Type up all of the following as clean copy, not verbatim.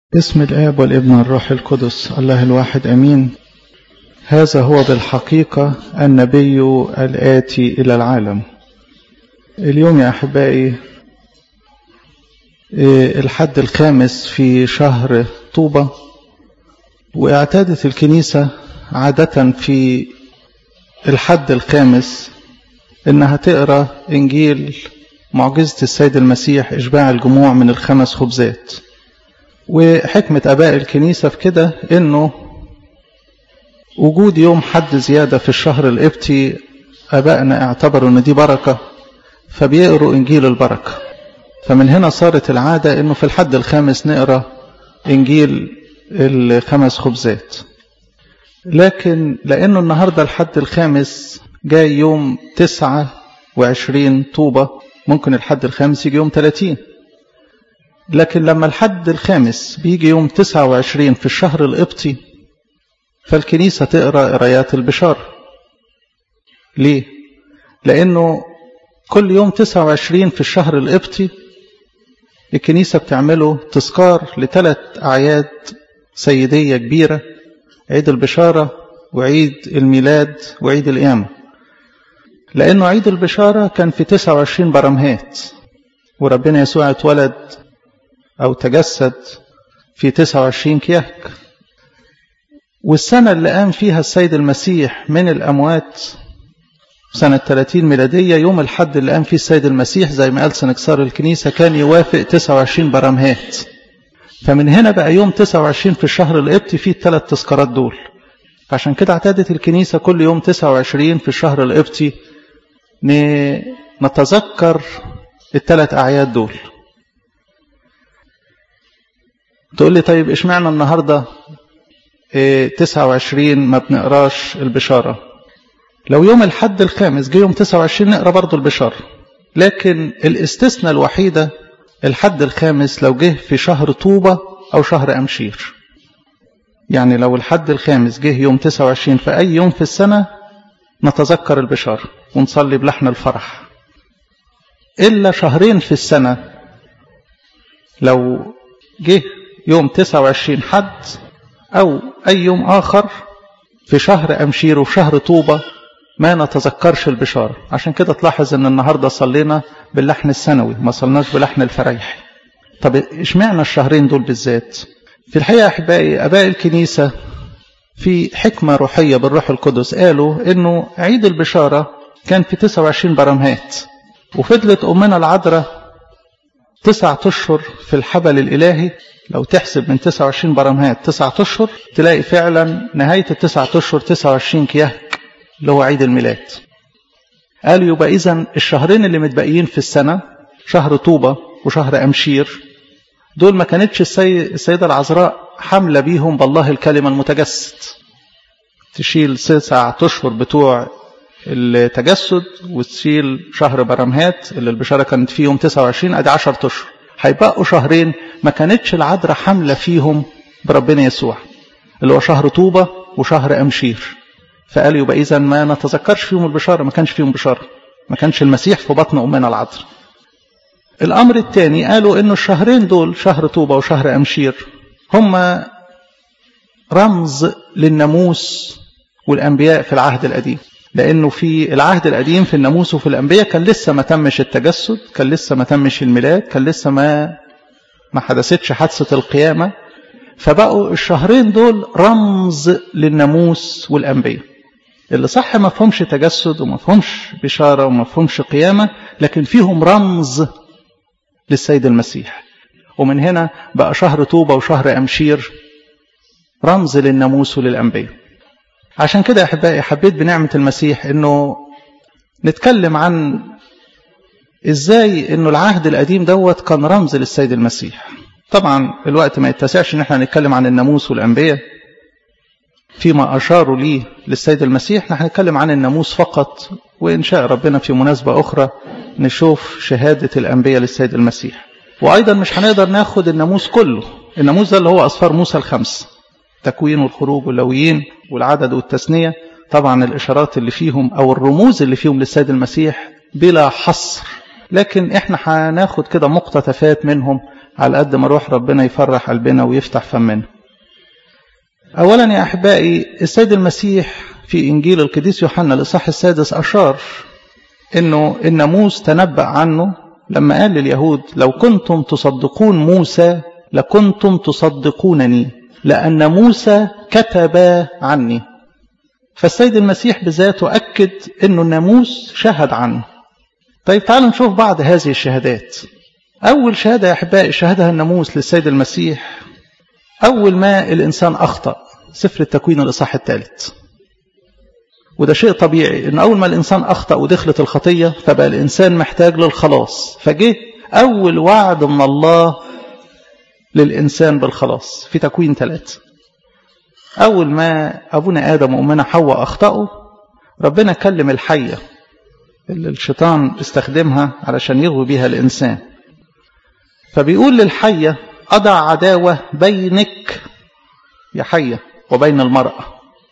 باسم الآب والابن والروح القدس الله الواحد أمين. هذا هو بالحقيقة النبي الآتي إلى العالم. اليوم يا أحبائي الحد الخامس في شهر طوبة، واعتادت الكنيسة عادة في الحد الخامس إنها تقرأ إنجيل معجزة السيد المسيح إشباع الجموع من الخمس خبزات. وحكمة أباء الكنيسة في كده إنه وجود يوم حد زيادة في الشهر القبطي أبائنا اعتبروا إن دي بركة، فبيقروا إنجيل البركة. فمن هنا صارت العادة إنه في الحد الخامس نقرأ إنجيل الخمس خبزات. لكن لأنه النهاردة الحد الخامس جاي يوم 29 طوبة، ممكن الحد الخامس يجي يوم 30، لكن لما الحد الخامس بيجي يوم 29 في الشهر القبطي فالكنيسة تقرأ قرايات البشارة. ليه؟ لأنه كل يوم 29 في الشهر القبطي الكنيسة بتعمله تذكار ل3 أعياد سيدية كبيرة: عيد البشارة وعيد الميلاد وعيد القيامة. لأنه عيد البشارة كان في 29 برمهات، وربنا يسوع اتولد أو تجسد في 29 كيهك. والسنة اللي قام فيها السيد المسيح من الأموات سنة 30 ميلادية، يوم الحد اللي قام فيه السيد المسيح زي ما قال سنكسار الكنيسة كان يوافق 29 برمهات. فمن هنا بقى يوم 29 في الشهر القبطي فيه ال3 تذكارات دول. فعشان كده اعتادت الكنيسة كل يوم 29 في الشهر القبطي نتذكر ال3 أعياد دول. تقول لي طيب اشمعنى النهاردة 29 ما بنقراش البشارة؟ لو يوم الحد الخامس جه يوم 29 نقرأ برضو البشارة، لكن الاستثناء الوحيدة الحد الخامس لو جه في شهر طوبة أو شهر أمشير. يعني لو الحد الخامس جه يوم 29 في أي يوم في السنة نتذكر البشارة ونصلي بلحن الفرح. إلا شهرين في السنة لو جه يوم 29 حد أو أي يوم آخر في شهر أمشير وفي شهر طوبة ما نتذكرش البشارة. عشان كده تلاحظ أن النهاردة صلينا باللحن السنوي، ما صلناش بلحن الفريح. طب إشمعنى الشهرين دول بالذات؟ في الحقيقة أحبائي أباء الكنيسة في حكمة روحية بالروح القدس قالوا أنه عيد البشارة كان في 29 برمهات، وفضلت أمنا العذراء 9 أشهر في الحبل الإلهي. لو تحسب من 29 برمهات 9 أشهر تلاقي فعلا نهاية ال9 أشهر 29 كيهك اللي هو عيد الميلاد. قالوا يبقى إذن الشهرين اللي متبقيين في السنة شهر طوبة وشهر أمشير دول ما كانتش السيدة العذراء حاملة بيهم بالله الكلمة المتجسد، تشيل 9 أشهر بتوع التجسد وتشيل شهر برمهات اللي البشارة كانت فيهم 29، ادي 10 أشهر. هيبقوا شهرين ما كانتش العذراء حاملة فيهم بربنا يسوع اللي هو شهر طوبة وشهر أمشير. فقالوا يبقى إذن ما نتذكرش فيهم البشارة، ما كانش فيهم بشارة، ما كانش المسيح في بطن أمنا العذراء. الأمر الثاني قالوا إنه الشهرين دول شهر طوبة وشهر أمشير هم رمز للناموس والأنبياء في العهد القديم. لأنه في العهد القديم في الناموس وفي الأنبياء كان لسه ما تمش التجسد، كان لسه ما تمش الميلاد، كان لسه ما حدثتش حادثة القيامة. فبقوا الشهرين دول رمز للناموس والأنبياء اللي صح ما فهمش تجسد وما فهمش بشارة وما فهمش قيامة، لكن فيهم رمز للسيد المسيح. ومن هنا بقى شهر طوبة وشهر أمشير رمز للناموس وللأنبياء. عشان كده أحبائي حبيت بنعمة المسيح إنه نتكلم عن إزاي إنه العهد القديم دوت كان رمز للسيد المسيح. طبعا الوقت ما يتسعش إن احنا نتكلم عن الناموس والأنبياء فيما أشاروا ليه للسيد المسيح، نحن نتكلم عن الناموس فقط، وإن شاء ربنا في مناسبة أخرى نشوف شهادة الأنبياء للسيد المسيح. وأيضا مش هنقدر ناخد الناموس كله. الناموس ده اللي هو أسفار موسى ال5: تكوين والخروج واللويين والعدد والتثنية. طبعا الإشارات اللي فيهم أو الرموز اللي فيهم للسيد المسيح بلا حصر، لكن احنا هناخد كده مقتطفات منهم على قد ما روح ربنا يفرح قلبنا ويفتح فمنا. أولا يا أحبائي، السيد المسيح في إنجيل القديس يوحنا الإصحاح 6 أشار إنه الناموس تنبأ عنه لما قال لليهود: لو كنتم تصدقون موسى لكنتم تصدقونني لأن موسى كتب عني. فالسيد المسيح بذاته أكد إنه الناموس شهد عنه. طيب تعالوا نشوف بعض هذه الشهادات. أول شهادة يا أحبائي شهدها الناموس للسيد المسيح أول ما الإنسان أخطأ، سفر التكوين الإصحاح 3. وده شيء طبيعي إن أول ما الإنسان أخطأ ودخلت الخطية فبقى الإنسان محتاج للخلاص، فجه أول وعد من الله للإنسان بالخلاص في تكوين 3. أول ما أبونا آدم وأمنا حواء أخطأوا، ربنا كلم الحية اللي الشيطان استخدمها علشان يغوي بها الإنسان، فبيقول للحية: أضع عداوة بينك يا حية وبين المرأة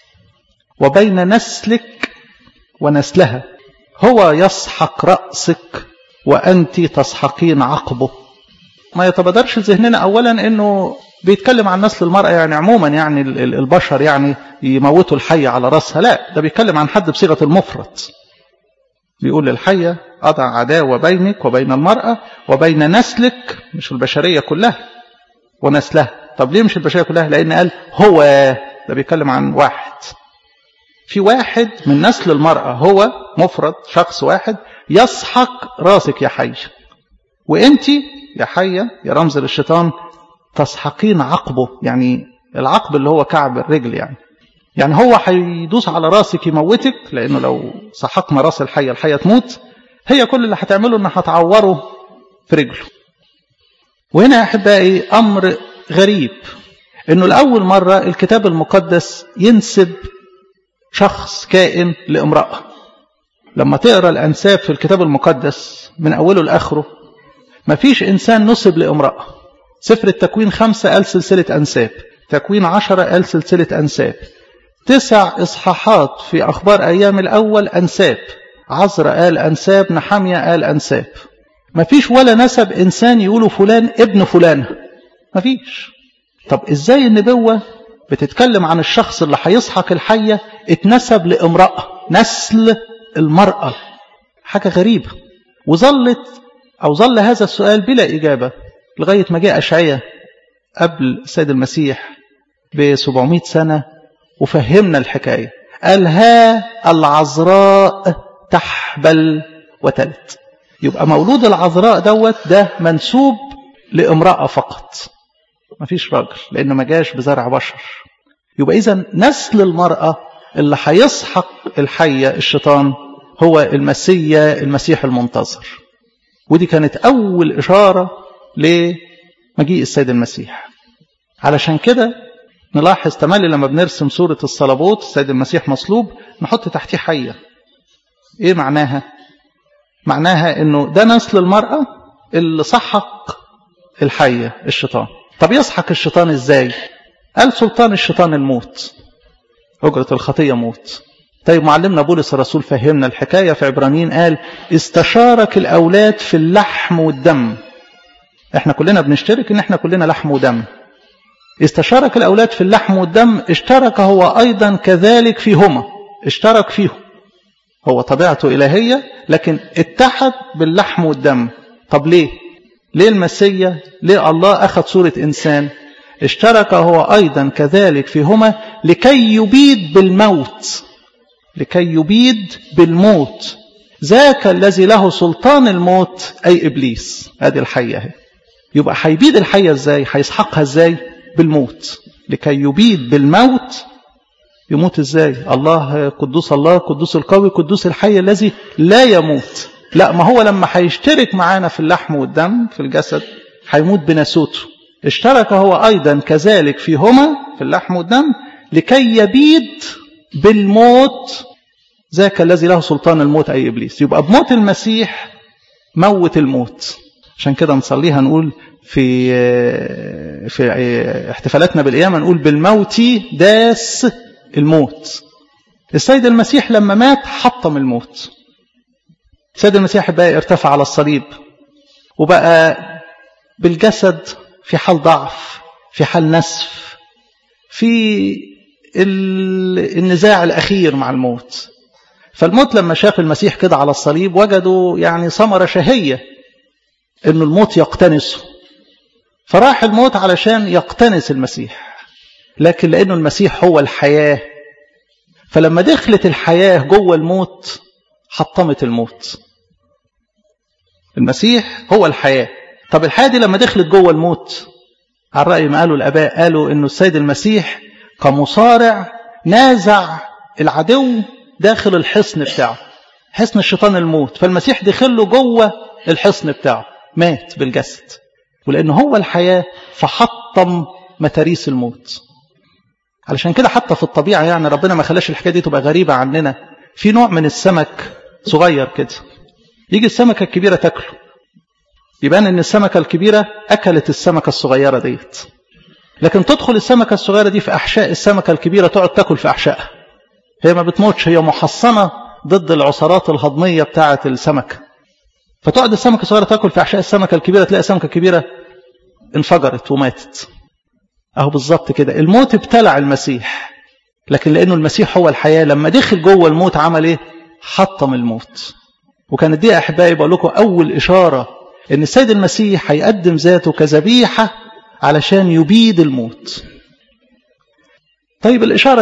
وبين نسلك ونسلها، هو يسحق رأسك وأنت تسحقين عقبه. ما يتبادرش ذهننا أولا أنه بيتكلم عن نسل المرأة يعني عموما، يعني البشر يعني يموتوا الحية على رأسها، لا، ده بيتكلم عن حد بصيغة المفرد. بيقول للحية: أضع عداوة بينك وبين المرأة وبين نسلك، مش البشرية كلها، ونسلها. طب ليه مش البشرية كلها؟ لأن قال هو، ده بيتكلم عن واحد، في واحد من نسل المرأة، هو مفرد شخص واحد، يسحق راسك يا حية، وانت يا حية يا رمز للشيطان تسحقين عقبه، يعني العقب اللي هو كعب الرجل، يعني هو هيدوس على راسك يموتك، لأنه لو سحقنا راس الحية تموت، هي كل اللي هتعمله انها هتعوره في رجله. وهنا يا أحبائي أمر غريب، انه لأول مرة الكتاب المقدس ينسب شخص كائن لامرأة. لما تقرأ الأنساب في الكتاب المقدس من أوله لآخره مفيش إنسان نسب لامرأة. سفر التكوين 5 قال سلسلة أنساب، تكوين 10 قال سلسلة أنساب، 9 إصحاحات في أخبار أيام الأول أنساب، عزرا قال أنساب، نحمية قال أنساب. مفيش ولا نسب إنسان يقولوا فلان ابن فلان، مفيش. طب إزاي النبوة بتتكلم عن الشخص اللي هيسحق الحية اتنسب لامرأة، نسل المرأة؟ حاجة غريبة. ظل هذا السؤال بلا إجابة لغاية ما جاء أشعياء قبل السيد المسيح ب700 سنة وفهمنا الحكاية. قال: ها العذراء تحبل وتلد. يبقى مولود العذراء ده منسوب لامرأة فقط، ما فيش راجل، لأنه ما جاش بزرع بشر. يبقى إذن نسل المرأة اللي هيسحق الحية الشيطان هو المسيح المنتظر. ودي كانت أول إشارة لمجيء السيد المسيح. علشان كده نلاحظ تملي لما بنرسم صورة الصليبوت السيد المسيح مصلوب نحط تحتيه حية. إيه معناها؟ معناها إنه ده نسل المرأة اللي سحق الحية الشيطان. طب يسحق الشيطان إزاي؟ قال: سلطان الشيطان الموت، أجرة الخطية موت. طيب معلمنا بولس الرسول فهمنا الحكاية في عبرانيين، قال: استشارك الأولاد في اللحم والدم. احنا كلنا بنشترك ان احنا كلنا لحم ودم. استشارك الأولاد في اللحم والدم، اشترك هو أيضا كذلك فيهما، اشترك فيهم. هو طبيعته إلهية لكن اتحد باللحم والدم. طب ليه المسيح، ليه الله أخذ صورة إنسان؟ اشترك هو أيضا كذلك فيهما لكي يبيد بالموت ذاك الذي له سلطان الموت أي إبليس. هذه الحية هي. يبقى هيبيد الحية ازاي؟ هيسحقها ازاي؟ بالموت. لكي يبيد بالموت. يموت ازاي؟ الله قدوس القوي قدوس الحي الذي لا يموت. لا، ما هو لما هيشترك معانا في اللحم والدم في الجسد هيموت بناسوته. اشترك هو أيضا كذلك فيهما في اللحم والدم لكي يبيد بالموت ذاك الذي له سلطان الموت أي إبليس. يبقى بموت المسيح موت الموت. عشان كده نصليها نقول في احتفالاتنا بالقيامة نقول: بالموت داس الموت. السيد المسيح لما مات حطم الموت. السيد المسيح بقى ارتفع على الصليب وبقى بالجسد في حال ضعف، في حال نسف، في النزاع الأخير مع الموت. فالموت لما شاف المسيح كده على الصليب وجدوا يعني ثمرة شهية إنه الموت يقتنسه، فراح الموت علشان يقتنس المسيح. لكن لأنه المسيح هو الحياة، فلما دخلت الحياة جوه الموت حطمت الموت. المسيح هو الحياة. طب الحياة دي لما دخلت جوه الموت، على رأي ما قالوا الآباء، قالوا إنه السيد المسيح كمصارع نازع العدو داخل الحصن بتاعه، حصن الشيطان الموت. فالمسيح دخل له جوه الحصن بتاعه، مات بالجسد، ولأنه هو الحياة فحطم متاريس الموت. علشان كده حتى في الطبيعة يعني ربنا ما خلاش الحكاية دي تبقى غريبة عننا. في نوع من السمك صغير كده، يجي السمكة الكبيرة تاكله، يبان ان السمكة الكبيرة أكلت السمكة الصغيرة ديت، لكن تدخل السمكة الصغيرة دي في أحشاء السمكة الكبيرة، تقعد تاكل في أحشائها. هي ما بتموتش، هي محصنة ضد العصارات الهضمية بتاعة السمكة. فتقعد السمكة الصغيرة تاكل في أحشاء السمكة الكبيرة، تلاقي السمكة الكبيرة انفجرت وماتت. أهو بالظبط كده الموت ابتلع المسيح، لكن لأنه المسيح هو الحياة لما دخل جوه الموت عمل إيه؟ حطم الموت. وكانت دي أحبائي بقول لكم أول إشارة إن السيد المسيح هيقدم ذاته كذبيحة علشان يبيد الموت. طيب الإشارة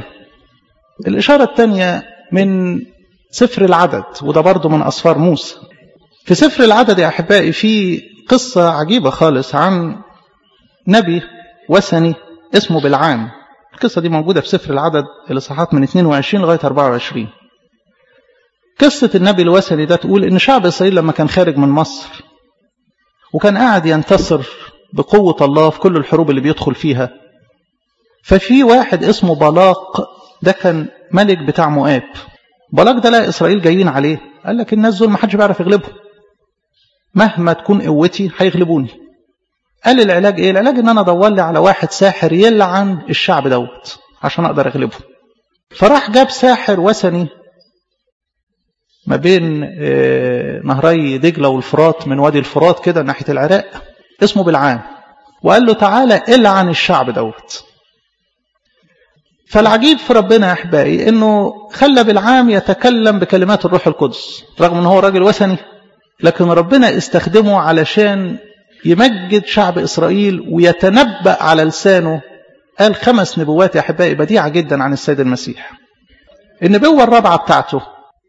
الثانية من سفر العدد، وده برضو من أسفار موسى. في سفر العدد يا أحبائي في قصة عجيبة خالص عن نبي وثني اسمه بلعام. القصة دي موجودة في سفر العدد الإصحاحات من 22 لغاية 24. قصة النبي الوثني ده تقول إن شعب إسرائيل لما كان خارج من مصر وكان قاعد ينتصر بقوة الله في كل الحروب اللي بيدخل فيها، ففي واحد اسمه بلاق، ده كان ملك بتاع مؤاب. بلاق ده لا إسرائيل جايين عليه، قال لك الناس دول ما حدش بيعرف يغلبهم، مهما تكون قوتي هيغلبوني. قال العلاج ايه؟ العلاج ان انا ادور لي على واحد ساحر يلعن الشعب دوت عشان اقدر اغلبه. فراح جاب ساحر وثني ما بين نهري دجلة والفرات، من وادي الفرات كده ناحية العراق، اسمه بلعام، وقال له تعالى العن الشعب دوت. فالعجيب في ربنا يا احبائي انه خلى بلعام يتكلم بكلمات الروح القدس، رغم ان هو راجل وثني، لكن ربنا استخدمه علشان يمجد شعب إسرائيل ويتنبأ على لسانه. قال 5 نبوات يا أحبائي بديعة جدا عن السيد المسيح. النبوة الرابعة بتاعته،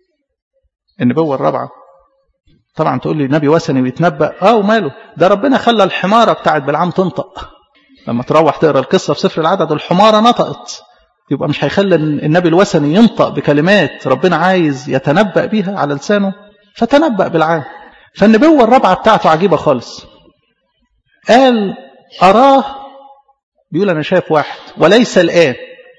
النبوة الرابعة طبعا تقول لي نبي وثني ويتنبأ، وماله ده ربنا خلى الحمارة بتاعت بلعام تنطق. لما تروح تقرأ القصة في سفر العدد الحمارة نطقت، يبقى مش هيخلى النبي الوثني ينطق بكلمات ربنا عايز يتنبأ بيها على لسانه، فتنبأ بلعام. فالنبوة الرابعة بتاعته عجيبة خالص. قال أراه، بيقول أنا شايف واحد وليس الآن،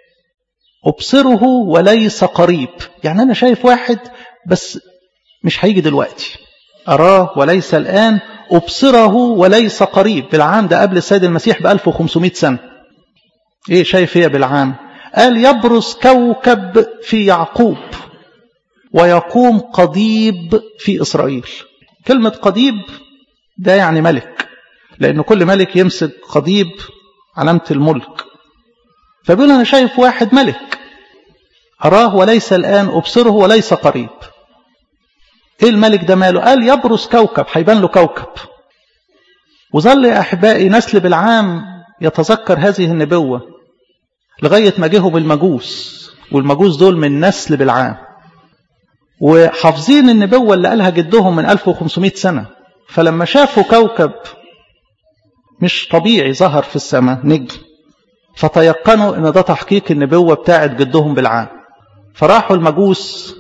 أبصره وليس قريب. يعني أنا شايف واحد بس مش هيجي دلوقتي. أراه وليس الآن، أبصره وليس قريب. بالعام ده قبل السيد المسيح ب1500 سنة. إيه شايف إيه بالعام؟ قال يبرز كوكب في يعقوب ويقوم قضيب في إسرائيل. كلمة قضيب ده يعني ملك، لأن كل ملك يمسك قضيب علامة الملك. فبيقول أنا شايف واحد ملك، أراه وليس الآن، أبصره وليس قريب. إيه الملك ده ماله؟ قال يبرز كوكب، هيبان له كوكب. وظل يا أحبائي نسل بلعام يتذكر هذه النبوة لغاية ما جيهم المجوس، والمجوس دول من نسل بلعام وحافظين النبوة اللي قالها جدهم من 1500 سنة. فلما شافوا كوكب مش طبيعي ظهر في السماء نجم، فتيقنوا ان ده تحقيق النبوة بتاعت جدهم بالعام. فراحوا المجوس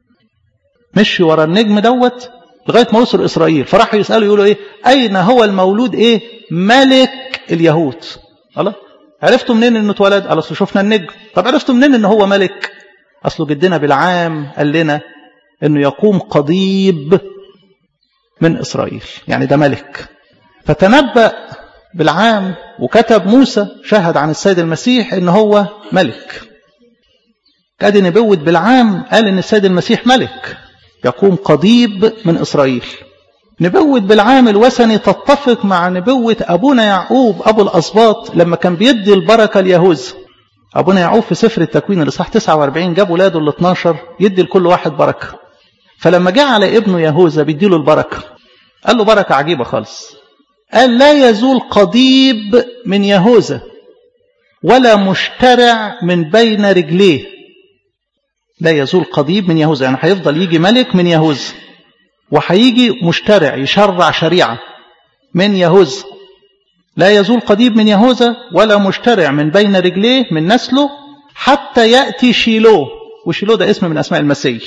مشي ورا النجم دوت لغاية ما وصلوا إسرائيل. فراحوا يسألوا يقولوا ايه؟ اين هو المولود ايه؟ ملك اليهود. الله، عرفتوا منين انه اتولد؟ قال اصل شفنا النجم. طب عرفتوا منين انه هو ملك؟ اصله جدنا بالعام قال لنا انه يقوم قضيب من إسرائيل، يعني ده ملك. فتنبأ بالعام وكتب موسى شهد عن السيد المسيح ان هو ملك. ادي نبوة بالعام، قال ان السيد المسيح ملك يقوم قضيب من إسرائيل. نبوة بالعام الوثني تتفق مع نبوة أبونا يعقوب أبو الأسباط لما كان بيدي البركة ليهوذا. أبونا يعقوب في سفر التكوين الإصحاح 49 جاب ولاده ال 12 يدي لكل واحد بركة. فلما جاء على ابنه يهوذا بيديله البركة قال له بركة عجيبة خالص. قال لا يزول قضيب من يهوذا ولا مشترع من بين رجليه. لا يزول قضيب من يهوذا يعني هيفضل يجي ملك من يهوذا وهيجي مشترع يشرع شريعة من يهوذا. لا يزول قضيب من يهوذا ولا مشترع من بين رجليه من نسله حتى يأتي شيلو. وشيلو ده اسم من أسماء المسيح.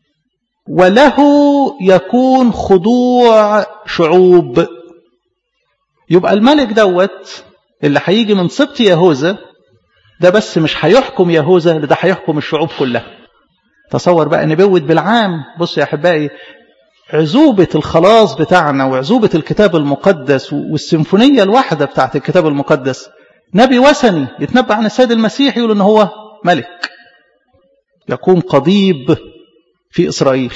وله يكون خضوع شعوب. يبقى الملك دوت اللي هيجي من سبط يهوذا ده بس مش هيحكم يهوذا، ده هيحكم الشعوب كلها. تصور بقى نبوة بالعام. بص يا أحبائي عزوبة الخلاص بتاعنا وعزوبة الكتاب المقدس والسيمفونية الواحدة بتاعت الكتاب المقدس. نبي وثني يتنبأ عن السيد المسيح يقول إن هو ملك يكون قضيب في إسرائيل.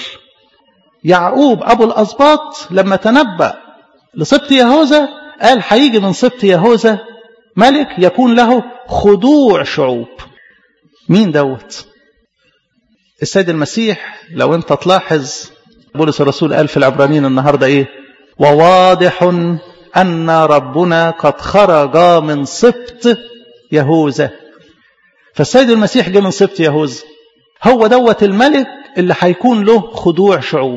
يعقوب أبو الأسباط لما تنبأ لسبط يهوذا قال هيجي من سبط يهوذا ملك يكون له خضوع شعوب. مين دوت؟ السيد المسيح. لو انت تلاحظ بولس الرسول قال في العبرانيين النهاردة ايه؟ وواضح أن ربنا قد خرج من سبط يهوذا. فالسيد المسيح جاء من سبط يهوذا. هو دوت الملك اللي هيكون له خضوع شعوب.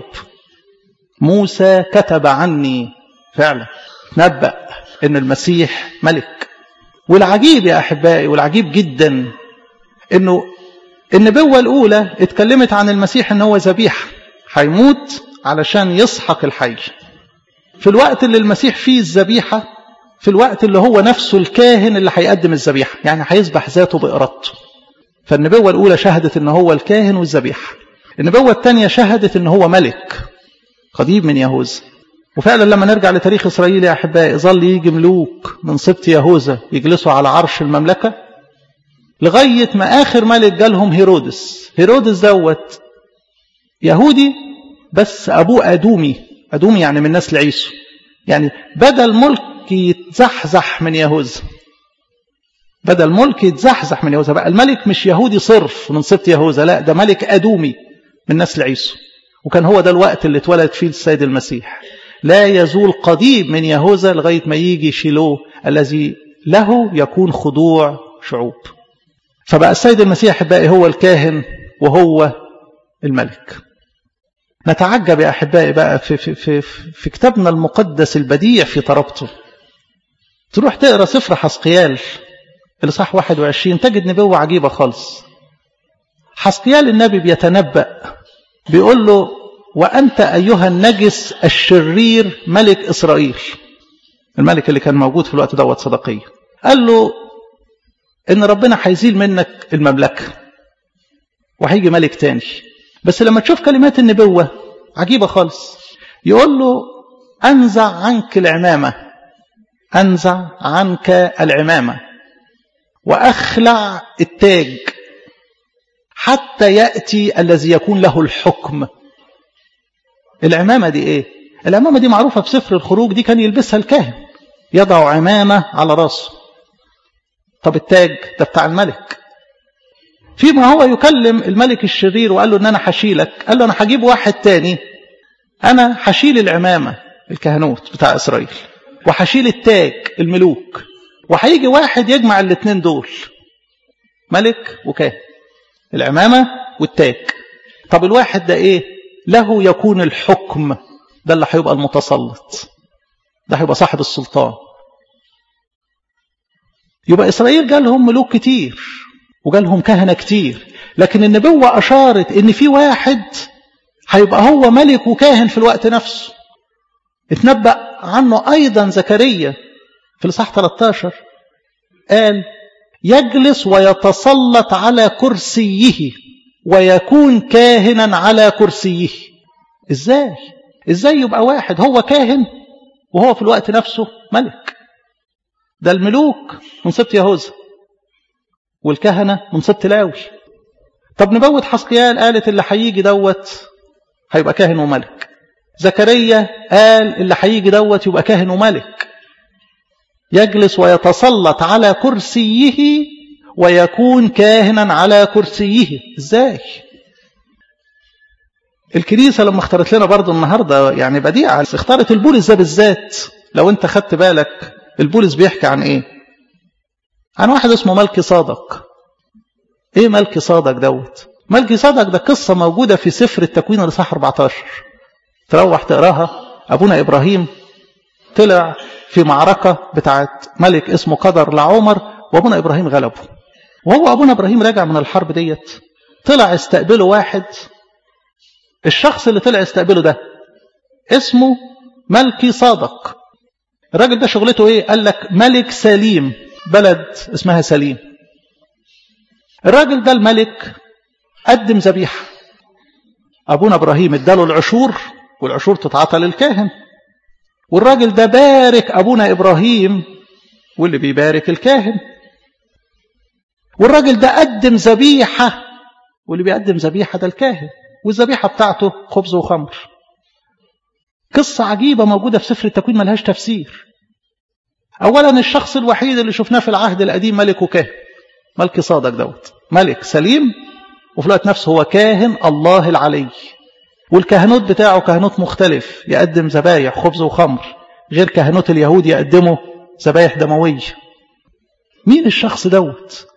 موسى كتب عني فعلا نبأ ان المسيح ملك. والعجيب يا أحبائي والعجيب جدا انه النبوة الأولى اتكلمت عن المسيح ان هو ذبيحة هيموت علشان يسحق الحي. في الوقت اللي المسيح فيه الذبيحة في الوقت اللي هو نفسه الكاهن اللي هيقدم الذبيحة يعني هيذبح ذاته بإرادته. فالنبوة الأولى شهدت ان هو الكاهن والذبيحة. النبوة الثانية شهدت ان هو ملك قضيب من يهوذا. وفعلا لما نرجع لتاريخ إسرائيل يا أحبائي ظل يجي ملوك من سبط يهوذا يجلسوا على عرش المملكة لغاية ما آخر ملك جالهم هيرودس. هيرودس دوت يهودي بس أبوه أدومي. أدومي يعني من نسل عيسو. يعني بدل ملك يتزحزح من يهوذا. بدل ملك يتزحزح من يهوذا بقى الملك مش يهودي صرف من سبط يهوذا، لا ده ملك أدومي من نسل عيسو. وكان هو ده الوقت اللي اتولد فيه السيد المسيح. لا يزول قضيب من يهوذا لغاية ما يجي شيلو الذي له يكون خضوع شعوب. فبقى السيد المسيح أحبائي هو الكاهن وهو الملك. نتعجب يا أحبائي بقى في كتابنا المقدس البديع في طربته. تروح تقرأ سفر حسقيال الإصحاح 21 تجد نبوة عجيبة خالص. حسقيال النبي بيتنبأ بيقول له وأنت أيها النجس الشرير ملك إسرائيل. الملك اللي كان موجود في الوقت دوت صدقية. قال له إن ربنا هيزيل منك المملكة وهيجي ملك تاني. بس لما تشوف كلمات النبوة عجيبة خالص. يقول له أنزع عنك العمامة. أنزع عنك العمامة وأخلع التاج حتى يأتي الذي يكون له الحكم. العمامة دي إيه؟ العمامة دي معروفة في سفر الخروج. دي كان يلبسها الكاهن يضع عمامة على رأسه. طب التاج ده بتاع الملك. فيما هو يكلم الملك الشرير وقال له ان انا هشيلك قال له انا هجيب واحد تاني. انا هشيل العمامة الكهنوت بتاع اسرائيل وهشيل التاج الملوك وهيجي واحد يجمع الاثنين دول ملك وكاهن العمامة والتاج. طب الواحد ده ايه؟ له يكون الحكم. ده اللي هيبقى المتسلط. ده هيبقى صاحب السلطان. يبقى إسرائيل جالهم ملوك كتير وجالهم كهنة كتير. لكن النبوة أشارت إن في واحد هيبقى هو ملك وكاهن في الوقت نفسه. اتنبأ عنه أيضا زكريا في الإصحاح 13 قال يجلس ويتسلط على كرسيه ويكون كاهنا على كرسيه. إزاي يبقى واحد هو كاهن وهو في الوقت نفسه ملك؟ ده الملوك من سبط يهوذا والكهنة من سبط لاوي. طب نبوة حسقيال قالت اللي هيجي دوت هيبقى كاهن وملك. زكريا قال اللي هيجي دوت يبقى كاهن وملك، يجلس ويتسلط على كرسيه ويكون كاهنا على كرسيه. ازاي؟ الكنيسة لما اختارت لنا برضو النهاردة يعني بديعة، اختارت البولس ده بالذات. لو انت خدت بالك البولس بيحكي عن ايه؟ عن واحد اسمه ملكي صادق. ايه ملكي صادق دوت؟ ملكي صادق ده قصة موجودة في سفر التكوين الإصحاح 14، تروح تقراها. أبونا إبراهيم طلع في معركة بتاعت ملك اسمه قدر لعمر، وأبونا إبراهيم غلبه. وهو أبونا إبراهيم راجع من الحرب ديت، طلع استقبله واحد. الشخص اللي طلع استقبله ده اسمه ملكي صادق. الراجل ده شغلته ايه؟ قال لك ملك سليم، بلد اسمها سليم. الراجل ده الملك قدم ذبيحة، أبونا إبراهيم اداله العشور، والعشور تتعطى للكاهن. والراجل ده بارك أبونا إبراهيم، واللي بيبارك الكاهن. والراجل ده قدم ذبيحة، واللي بيقدم ذبيحة ده الكاهن، والذبيحة بتاعته خبز وخمر. قصة عجيبة موجودة في سفر التكوين ملهاش تفسير. أولا الشخص الوحيد اللي شفناه في العهد القديم ملك وكاهن، ملكي صادق دوت ملك سليم، وفي الوقت نفسه هو كاهن الله العلي، والكهنوت بتاعه كهنوت مختلف، يقدم ذبايح خبز وخمر، غير كهنوت اليهود يقدموا ذبايح دموية. مين الشخص دوت؟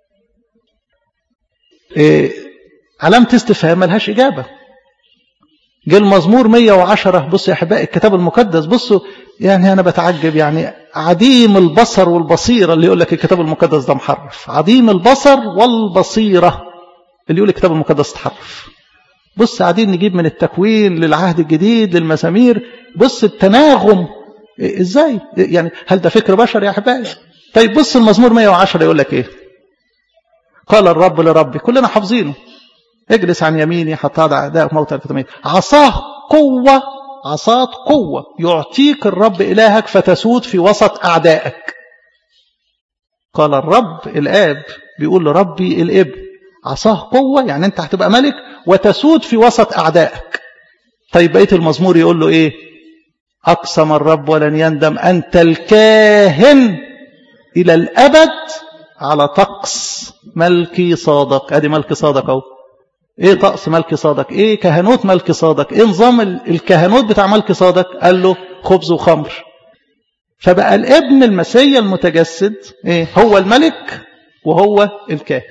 علامة استفهام ملهاش إجابة. جه المزمور 110. بصوا يا أحبائي الكتاب المقدس، بصوا يعني أنا بتعجب، يعني عديم البصر والبصيرة اللي يقول لك الكتاب المقدس ده محرف، عديم البصر والبصيرة اللي يقول الكتاب المقدس تحرف. بص قاعدين نجيب من التكوين للعهد الجديد للمزامير، بص التناغم ازاي، يعني هل ده فكر بشر يا أحبائي؟ طيب بص المزمور 110 يقول لك ايه؟ قال الرب لربي، كلنا حافظينه، اجلس عن يميني حتى أضع أعدائك موطئ القدمين. عصاه قوة، عصاه قوة يعطيك الرب إلهك فتسود في وسط أعدائك. قال الرب الآب بيقول لربي الابن، عصاه قوة يعني أنت هتبقى ملك وتسود في وسط أعدائك. طيب بقية المزمور يقول له إيه؟ أقسم الرب ولن يندم، أنت الكاهن إلى الأبد على طقس ملكي صادق. أدي ملكي صادق أهو. ايه طقس ملكي صادق؟ ايه كهنوت ملكي صادق؟ ايه نظام الكهنوت بتاع ملكي صادق؟ قال له خبز وخمر. فبقى الابن المسيح المتجسد ايه؟ هو الملك وهو الكاهن.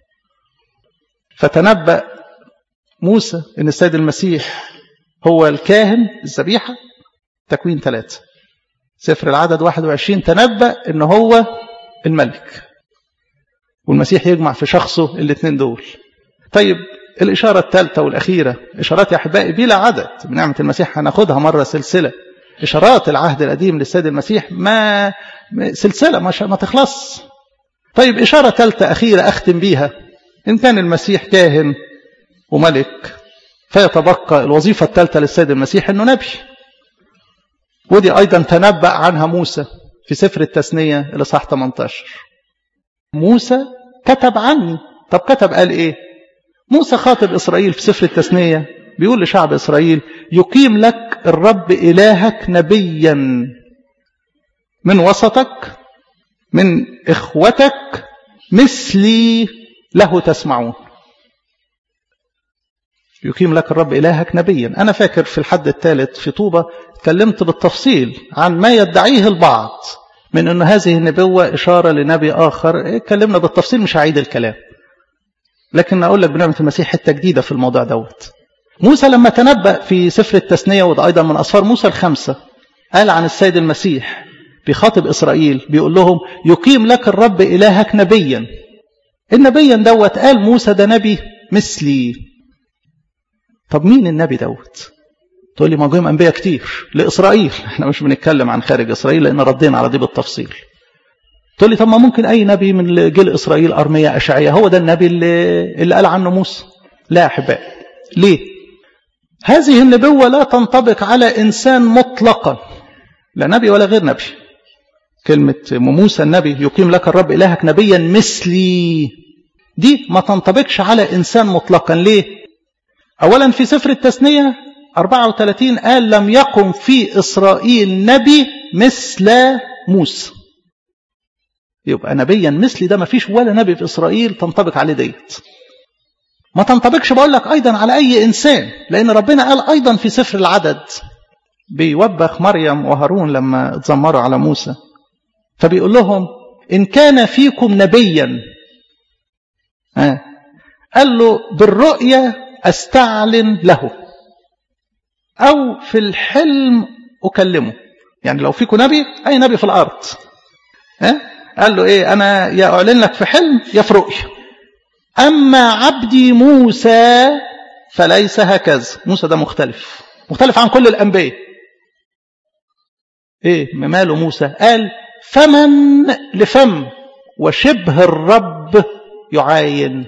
فتنبأ موسى ان السيد المسيح هو الكاهن الذبيحة. تكوين 3. سفر العدد 21 تنبأ ان هو الملك، والمسيح يجمع في شخصه الاثنين دول. طيب الإشارة الثالثة والأخيرة، إشارات يا أحبائي بلا عدد بنعمة المسيح، هناخدها مرة سلسلة. إشارات العهد القديم للسيد المسيح ما سلسلة ما تخلص. طيب إشارة ثالثة أخيرة أختم بيها، إن كان المسيح كاهن وملك فيتبقى الوظيفة الثالثة للسيد المسيح إنه نبي، ودي أيضا تنبأ عنها موسى في سفر التثنية الإصحاح 18. موسى كتب عني. طب كتب قال إيه؟ موسى خاطب إسرائيل في سفر التثنية بيقول لشعب إسرائيل: يقيم لك الرب إلهك نبيا من وسطك من إخوتك مثلي له تسمعون. يقيم لك الرب إلهك نبيا. أنا فاكر في الحد الثالث في طوبة تكلمت بالتفصيل عن ما يدعيه البعض من أن هذه النبوة إشارة لنبي آخر. اتكلمنا بالتفصيل مش هعيد الكلام، لكن أقول لك بنعمة المسيح حتة جديدة في الموضوع دوت. موسى لما تنبأ في سفر التثنية، وده أيضا من أسفار موسى الخمسة، قال عن السيد المسيح بيخاطب إسرائيل بيقول لهم: يقيم لك الرب إلهك نبيا. النبيا دوت قال موسى ده نبي مثلي. طب مين النبي دوت؟ تقول لي ما جاهم أنبياء كتير لإسرائيل، احنا مش بنتكلم عن خارج إسرائيل لأن ردينا على دي بالتفصيل. تقول لي طب ما ممكن أي نبي من جيل إسرائيل، أرميا، أشعياء، هو ده النبي اللي قال عنه موسى. لا يا أحبائي. ليه؟ هذه النبوة لا تنطبق على إنسان مطلقا، لا نبي ولا غير نبي. كلمة موسى النبي يقيم لك الرب إلهك نبيا مثلي، دي ما تنطبقش على إنسان مطلقا. ليه؟ أولا في سفر التثنية 34 قال لم يقم في إسرائيل نبي مثل موسى. يبقى نبيا مثلي ده ما فيش ولا نبي في إسرائيل تنطبق عليه ديت. ما تنطبقش بقول لك أيضا على أي إنسان، لأن ربنا قال أيضا في سفر العدد بيوبخ مريم وهارون لما اتذمروا على موسى، فبيقول لهم إن كان فيكم نبيا قال له بالرؤية أستعلن له أو في الحلم أكلمه. يعني لو فيكم نبي، أي نبي في الأرض، قال له إيه؟ أنا يا أعلن لك في حلم يا في رؤية. أما عبدي موسى فليس هكذا. موسى ده مختلف عن كل الأنبياء. إيه ماله موسى؟ قال فمن لفم وشبه الرب يعاين.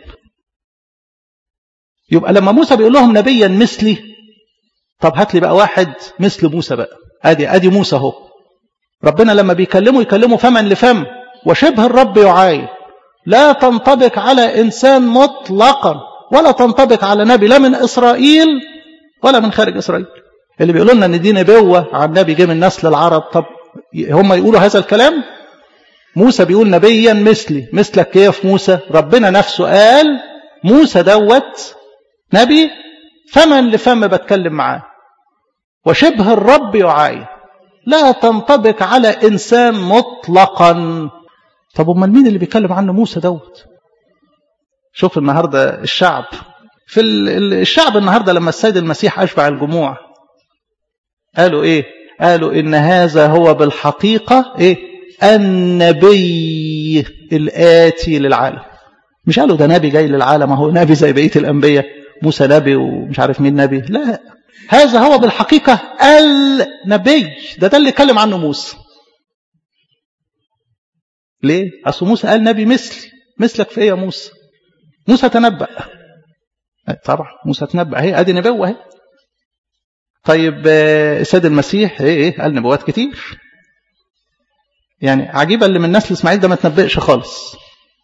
يبقى لما موسى بيقول لهم نبيا مثلي، طب هات لي بقى واحد مثل موسى بقى. ادي موسى اهو. ربنا لما يكلمه فمن لفم وشبه الرب يعاين. لا تنطبق على انسان مطلقا، ولا تنطبق على نبي لا من اسرائيل ولا من خارج اسرائيل. اللي بيقولوا لنا ان دي نبوه عن نبي جه من نسل العرب، طب هم يقولوا هذا الكلام؟ موسى بيقول نبيا مثلي. مثلك كيف موسى؟ ربنا نفسه قال موسى دوت نبي فمن لفم بتكلم معاه وشبه الرب يعاين. لا تنطبق على إنسان مطلقا. طب امال مين اللي بيتكلم عنه موسى دوت؟ شوف النهاردة الشعب، في الشعب النهاردة لما السيد المسيح أشبع الجموع قالوا إيه؟ قالوا إن هذا هو بالحقيقة إيه؟ النبي الآتي للعالم. مش قالوا ده نبي جاي للعالم، هو نبي زي بقية الأنبياء، موسى نبي ومش عارف مين نبي. لا، هذا هو بالحقيقة النبي. ده اللي اتكلم عنه موسى. ليه؟ أصل موسى قال نبي مثلي. مثلك في ايه يا موسى؟ موسى تنبأ. طبعا موسى تنبأ، اهي ادي نبوة اهي. طيب السيد المسيح ايه قال نبوات كتير. يعني عجيبة اللي من نسل اسماعيل ده ما تنبأش خالص.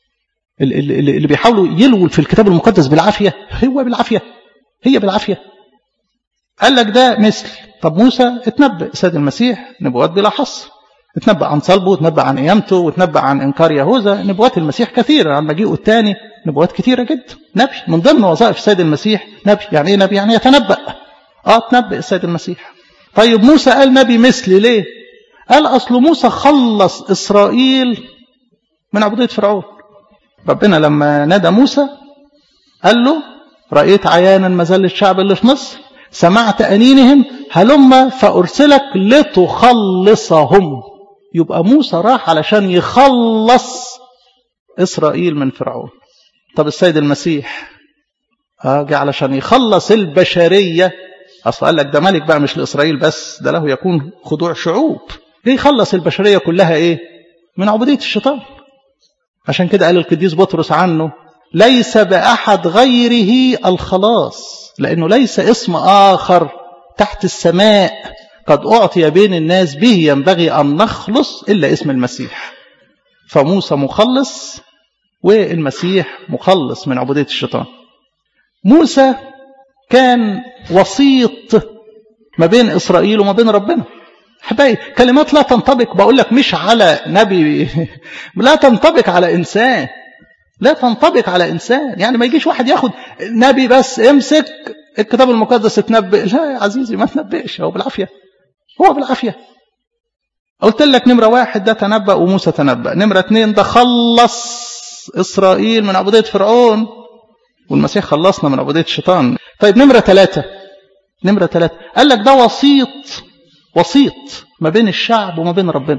اللي بيحاولوا يلووا في الكتاب المقدس بالعافية، هو بالعافية، هي بالعافية. قال لك ده مثل. طب موسى اتنبأ، السيد المسيح نبوات بلا حصر. اتنبأ عن صلبه، واتنبأ عن قيامته، واتنبأ عن إنكار يهوذا. نبوات المسيح كثيرة، عن مجيئه الثاني نبوات كثيرة جدا. نبي من ضمن وظائف السيد المسيح نبي. يعني ايه نبي؟ يعني يتنبأ. تنبأ السيد المسيح. طيب موسى قال نبي مثلي ليه؟ قال أصل موسى خلص إسرائيل من عبودية فرعون. ربنا لما نادى موسى قال له رأيت عيانا مزل الشعب اللي في مصر، سمعت أنينهم، هلما فأرسلك لتخلصهم. يبقى موسى راح علشان يخلص إسرائيل من فرعون. طب السيد المسيح جاء علشان يخلص البشرية. أصلا قال لك ده ملك بقى مش لإسرائيل بس، ده له يكون خضوع شعوب. ليه يخلص البشرية كلها ايه؟ من عبودية الشيطان. عشان كده قال القديس بطرس عنه ليس بأحد غيره الخلاص، لأنه ليس اسم آخر تحت السماء قد أعطي بين الناس به ينبغي أن نخلص إلا اسم المسيح. فموسى مخلص والمسيح مخلص من عبودية الشيطان. موسى كان وسيط ما بين إسرائيل وما بين ربنا. حبايبي كلمات لا تنطبق، بقول لك مش على نبي لا تنطبق على إنسان، لا تنطبق على إنسان. يعني ما يجيش واحد ياخد نبي بس امسك الكتاب المقدس تنبئ. لا يا عزيزي ما تنبئش، هو بالعافية، هو بالعافية. قلت لك نمرة 1 ده تنبأ وموسى تنبأ. نمرة 2 ده خلص إسرائيل من عبودية فرعون، والمسيح خلصنا من عبودية الشيطان. طيب نمرة 3 قال لك ده وسيط ما بين الشعب وما بين ربنا.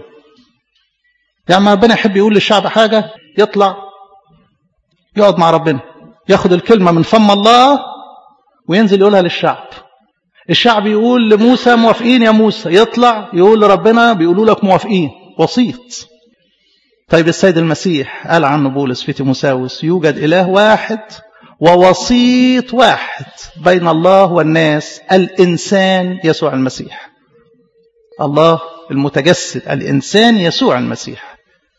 يعني ما ربنا يحب يقول للشعب حاجة يطلع يقعد مع ربنا، ياخد الكلمة من فم الله وينزل يقولها للشعب. الشعب يقول لموسى موافقين يا موسى، يطلع يقول لربنا بيقولوا لك موافقين. وسيط. طيب السيد المسيح قال عنه بولس في تيموثاوس يوجد إله واحد ووسيط واحد بين الله والناس، الإنسان يسوع المسيح. الله المتجسد، الإنسان يسوع المسيح.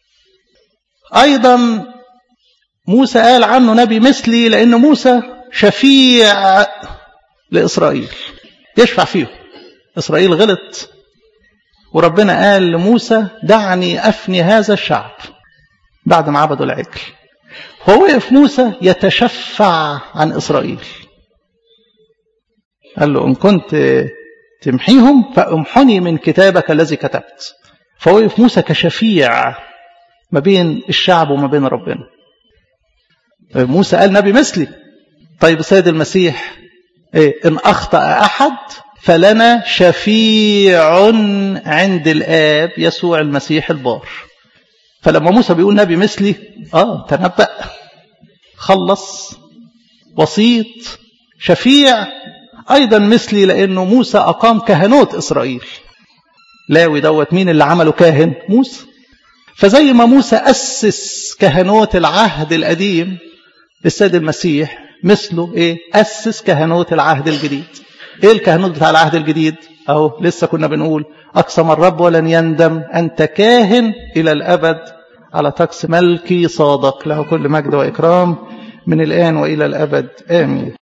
أيضا موسى قال عنه نبي مثلي، لأن موسى شفيع لإسرائيل. يشفع فيهم. إسرائيل غلط، وربنا قال لموسى دعني أفني هذا الشعب بعد ما عبدوا العجل. فوقف موسى يتشفع عن إسرائيل، قال له إن كنت تمحيهم فامحني من كتابك الذي كتبت. فوقف موسى كشفيع ما بين الشعب وما بين ربنا. موسى قال نبي مثلي. طيب السيد المسيح إن أخطأ أحد فلنا شفيع عند الآب يسوع المسيح البار. فلما موسى بيقول نبي مثلي تنبأ، خلص، وسيط، شفيع أيضا مثلي، لأنه موسى أقام كهنوت إسرائيل. لاوي دوت مين اللي عمله كاهن؟ موسى. فزي ما موسى أسس كهنوت العهد القديم، السيد المسيح مثله أسس كهنوت العهد الجديد. الكهنوت بتاع العهد الجديد أهو لسه كنا بنقول أقسم الرب ولن يندم أنت كاهن إلى الأبد على طقس ملكي صادق، له كل مجد وإكرام من الآن وإلى الأبد آمين.